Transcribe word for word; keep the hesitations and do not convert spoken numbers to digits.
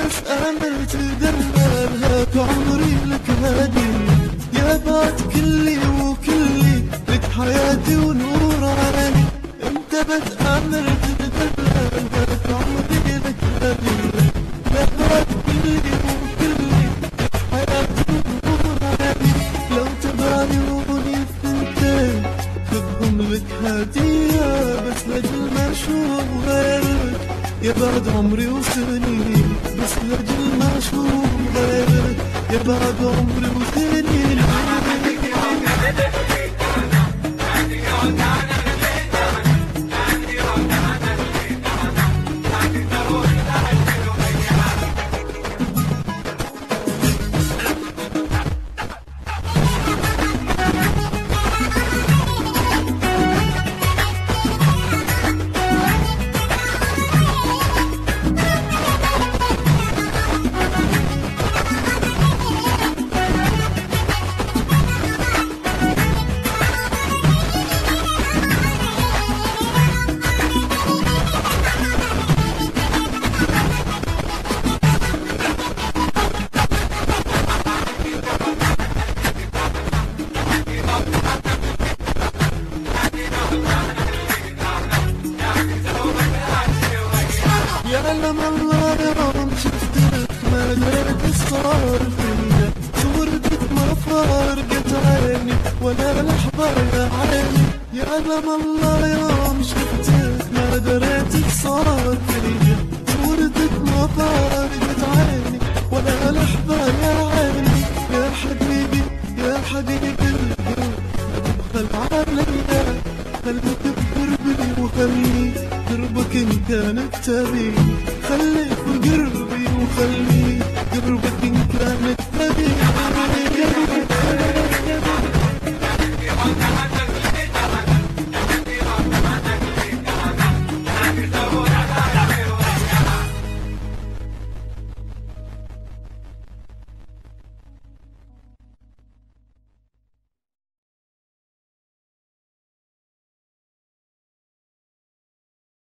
بس أنا تدللها عمري لك هادي يا بعد كلي وكلي لك حياتي ونور عيني انت بتأمر تدللها عمري لك هادي يا بعد كلي وكلي لك حياتي ونور عيني لو تبايعوني الثنتين خذهم لك هدية بس لجل ما اشوف غيرك يا بعد عمري وسنين بس لجل ما اشوف غيرك يا بعد عمري وسنين يعلم الله يوم شفتك ما دريت الصار فيا صورتك ما فارقت عيني ولا لحظة يا عيني يعلم الله يوم شفتك ما دريت الصار فيا صورتك ما فارقت عيني ولا لحظة يا عيني يا حبيبي يا حبيبي القلب ادخل عليا خليك بقربي وخلي قربك ان كانت تبي خليك بقربي وخلي قربك ان كانت تبي